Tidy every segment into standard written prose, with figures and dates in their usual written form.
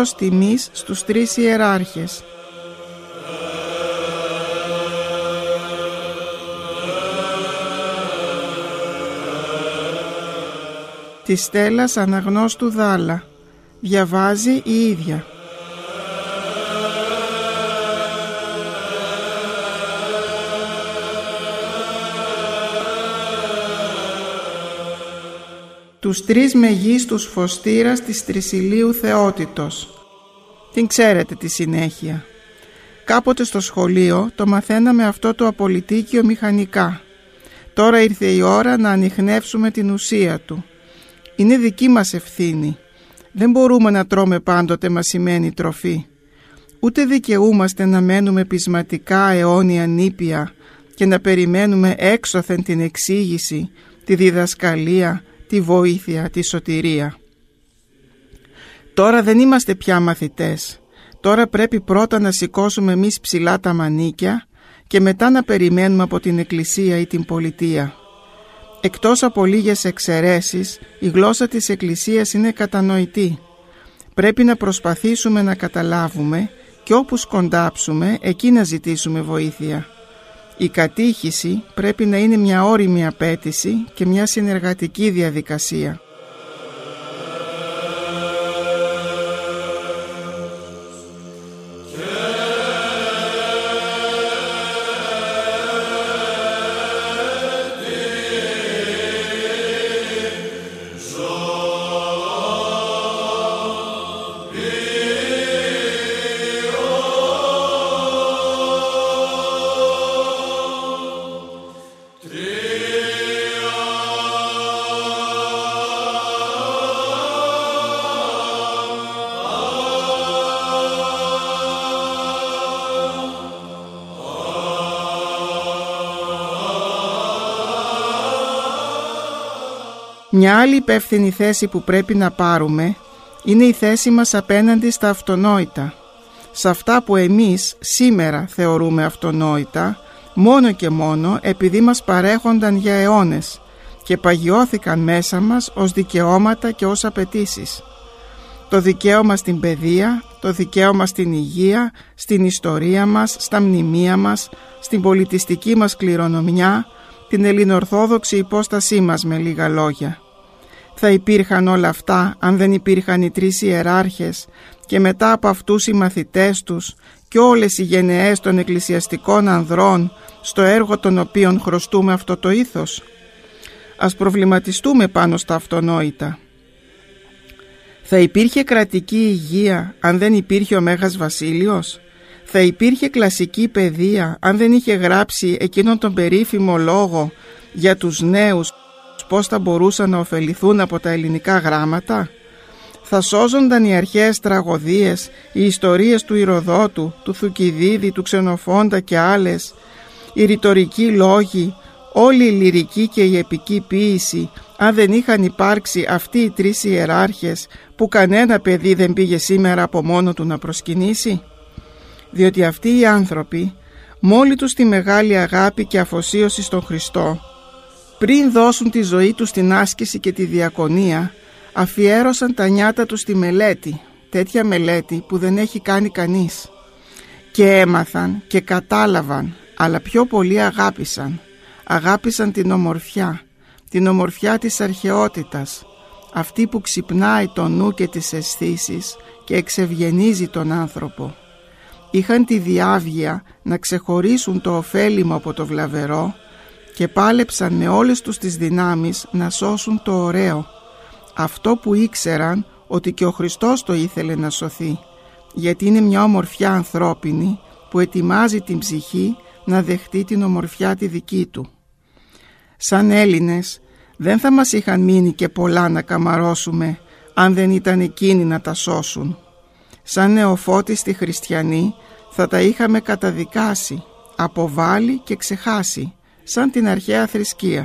φόρος τιμής στους 3 ιεράρχες. Της Στέλλας Αναγνώστου Δάλα. Διαβάζει η ίδια. Τους 3 μεγίστους φωστήρας της Τρισηλίου Θεότητος. Την ξέρετε τη συνέχεια. Κάποτε στο σχολείο το μαθαίναμε αυτό το απολυτίκιο μηχανικά. Τώρα ήρθε η ώρα να ανιχνεύσουμε την ουσία του. Είναι δική μας ευθύνη. Δεν μπορούμε να τρώμε πάντοτε μασημένη τροφή. Ούτε δικαιούμαστε να μένουμε πεισματικά αιώνια νήπια και να περιμένουμε έξωθεν την εξήγηση, τη διδασκαλία, τη βοήθεια, τη σωτηρία. Τώρα δεν είμαστε πια μαθητές. Τώρα πρέπει πρώτα να σηκώσουμε εμείς ψηλά τα μανίκια και μετά να περιμένουμε από την Εκκλησία ή την πολιτεία. Εκτός από λίγες εξαιρέσεις, η γλώσσα της Εκκλησίας είναι κατανοητή. Πρέπει να προσπαθήσουμε να καταλάβουμε και όπου σκοντάψουμε, εκεί να ζητήσουμε βοήθεια. Η κατήχηση πρέπει να είναι μια ώριμη απέτηση και μια συνεργατική διαδικασία. Μια άλλη υπεύθυνη θέση που πρέπει να πάρουμε είναι η θέση μας απέναντι στα αυτονόητα. Σε αυτά που εμείς σήμερα θεωρούμε αυτονόητα, μόνο και μόνο επειδή μας παρέχονταν για αιώνες και παγιώθηκαν μέσα μας ως δικαιώματα και ως απαιτήσεις. Το δικαίωμα στην παιδεία, το δικαίωμα στην υγεία, στην ιστορία μας, στα μνημεία μας, στην πολιτιστική μας κληρονομιά, την ελληνοορθόδοξη υπόστασή μας, με λίγα λόγια. Θα υπήρχαν όλα αυτά αν δεν υπήρχαν οι 3 ιεράρχες και μετά από αυτούς οι μαθητές τους και όλες οι γενεές των εκκλησιαστικών ανδρών στο έργο των οποίων χρωστούμε αυτό το ήθος. Ας προβληματιστούμε πάνω στα αυτονόητα. Θα υπήρχε κρατική υγεία αν δεν υπήρχε ο Μέγας Βασίλειος? Θα υπήρχε κλασική παιδεία αν δεν είχε γράψει εκείνον τον περίφημο λόγο για τους νέους πώς θα μπορούσαν να ωφεληθούν από τα ελληνικά γράμματα? Θα σώζονταν οι αρχαίες τραγωδίες, οι ιστορίες του Ηροδότου, του Θουκυδίδη, του Ξενοφόντα και άλλες, οι ρητορικοί λόγοι, όλη η λυρική και η επική ποίηση, αν δεν είχαν υπάρξει αυτοί οι 3 ιεράρχες που κανένα παιδί δεν πήγε σήμερα από μόνο του να προσκυνήσει? Διότι αυτοί οι άνθρωποι, μόλι τους τη μεγάλη αγάπη και αφοσίωση στον Χριστό, πριν δώσουν τη ζωή τους στην άσκηση και τη διακονία, αφιέρωσαν τα νιάτα τους στη μελέτη, τέτοια μελέτη που δεν έχει κάνει κανείς. Και έμαθαν και κατάλαβαν, αλλά πιο πολύ αγάπησαν. Αγάπησαν την ομορφιά της αρχαιότητας, αυτή που ξυπνάει το νου και τις αισθήσεις και εξευγενίζει τον άνθρωπο. Είχαν τη διάβγεια να ξεχωρίσουν το ωφέλιμο από το βλαβερό και πάλεψαν με όλες τους τις δυνάμεις να σώσουν το ωραίο, αυτό που ήξεραν ότι και ο Χριστός το ήθελε να σωθεί, γιατί είναι μια ομορφιά ανθρώπινη που ετοιμάζει την ψυχή να δεχτεί την ομορφιά τη δική του. Σαν Έλληνες δεν θα μας είχαν μείνει και πολλά να καμαρώσουμε αν δεν ήταν εκείνοι να τα σώσουν. Σαν νεοφώτιστοι χριστιανοί θα τα είχαμε καταδικάσει, αποβάλει και ξεχάσει, σαν την αρχαία θρησκεία.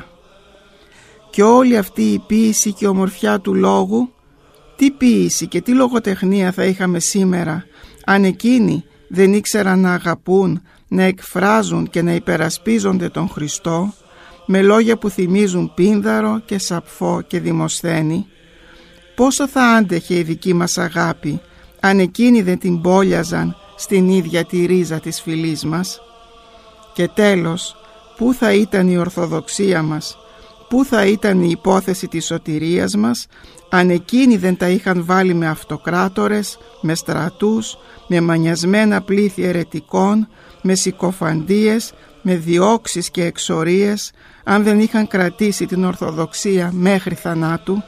Και όλη αυτή η ποίηση και ομορφιά του λόγου, τι ποίηση και τι λογοτεχνία θα είχαμε σήμερα αν εκείνοι δεν ήξεραν να αγαπούν, να εκφράζουν και να υπερασπίζονται τον Χριστό με λόγια που θυμίζουν Πίνδαρο και Σαπφό και Δημοσθένη? Πόσο θα άντεχε η δική μας αγάπη αν εκείνοι δεν την πόλιαζαν στην ίδια τη ρίζα της φυλής μας? Και τέλος, πού θα ήταν η Ορθοδοξία μας, πού θα ήταν η υπόθεση της σωτηρίας μας, αν εκείνοι δεν τα είχαν βάλει με αυτοκράτορες, με στρατούς, με μανιασμένα πλήθη αιρετικών, με συκοφαντίες, με διώξεις και εξορίες, αν δεν είχαν κρατήσει την Ορθοδοξία μέχρι θανάτου?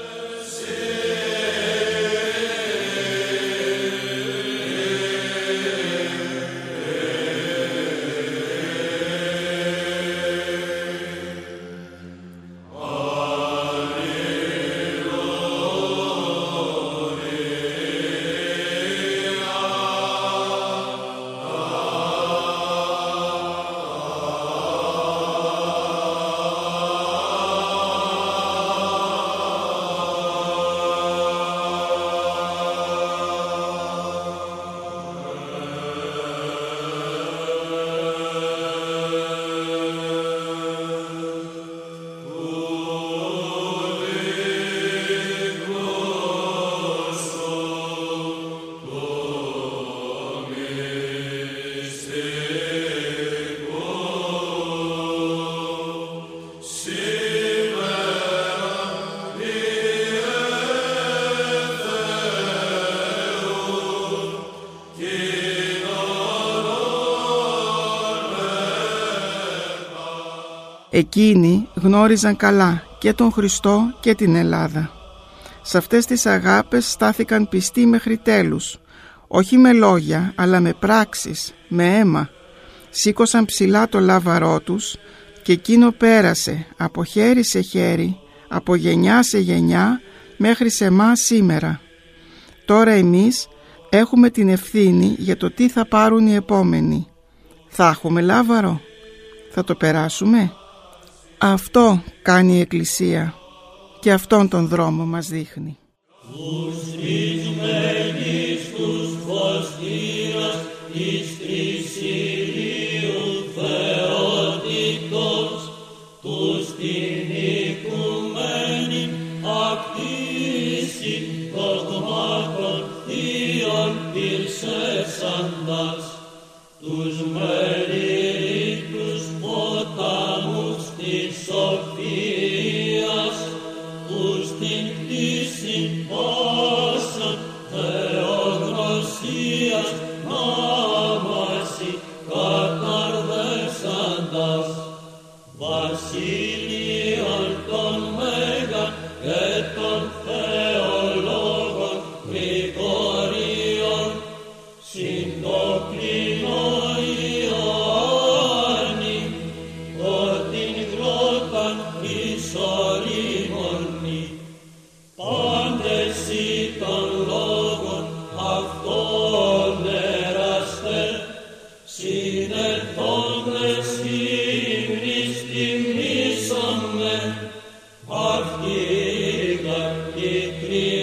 Εκείνοι γνώριζαν καλά και τον Χριστό και την Ελλάδα. Σε αυτές τις αγάπες στάθηκαν πιστοί μέχρι τέλους, όχι με λόγια αλλά με πράξεις, με αίμα. Σήκωσαν ψηλά το λάβαρό τους και εκείνο πέρασε από χέρι σε χέρι, από γενιά σε γενιά μέχρι σε εμάς σήμερα. Τώρα εμείς έχουμε την ευθύνη για το τι θα πάρουν οι επόμενοι. Θα έχουμε λάβαρο? Θα το περάσουμε? Αυτό κάνει η Εκκλησία και αυτόν τον δρόμο μας δείχνει. Αυτή η